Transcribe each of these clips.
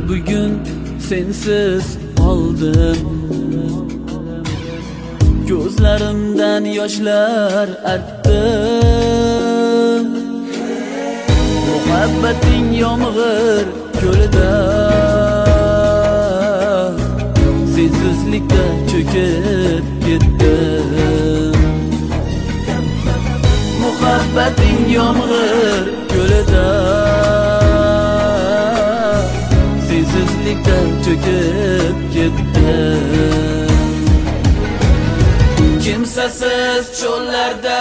bugun sensiz qoldim. Ko'zlarimdan yoshlar artdim. Muhabbating yomg'ir ko'lida, sensizlikda cho'kib ketdim. Muhabbating yomg'ir ko'lida, sensizlikda cho'kib ketdim. Kimsasiz cho'llarda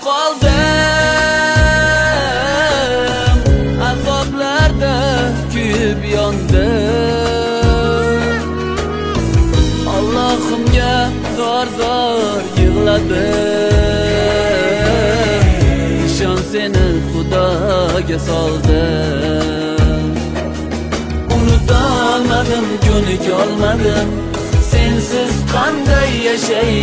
qoldim, azoblarda kuyib yondim. Allohimga zor-zor yig'ladim. Ishon seni Xudoga soldim. Unutolmadim, ko'nika olmadim. Sensiz qanday yashay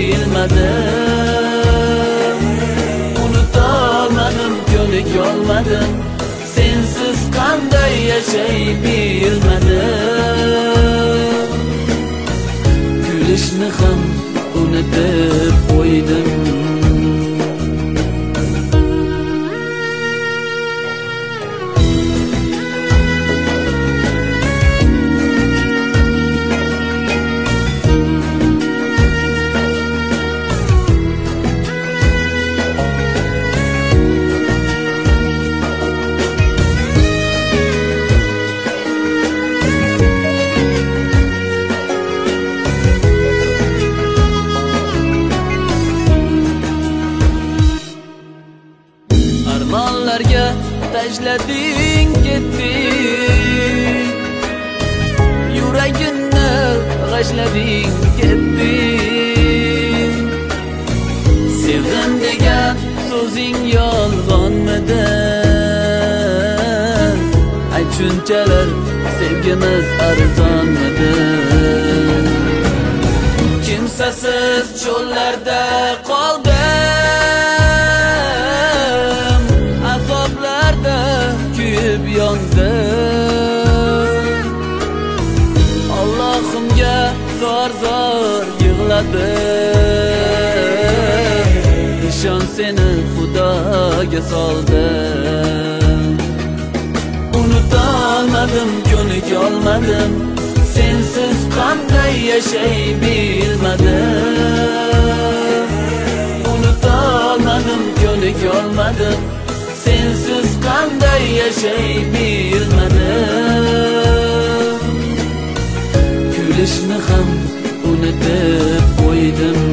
bilmadim. Unutolmadim, ko'nika olmadim. Sensiz qanday yashay bilmadim. Kulishni ham unutib qo'ydim. Armonlarga tashlading ketding, yuragimni g'ashlading ketding. Sevdim degan so'zing yolg'onmidi? Aytshunchalar sevgimiz arzonmidi? Kimsasiz cho'llarda qoldim, azoblarda kuyib yondim. Allohimga zor-zor yig'ladim. Ishon seni Xudoga soldim. Unutolmadim, ko'nika olmadim. Sensiz qanday yashay bilmadim. Unutolmadim, ko'nika olmadim. Sensiz qanday yashay bilmadim. Kulishni ham unutib qo'ydim.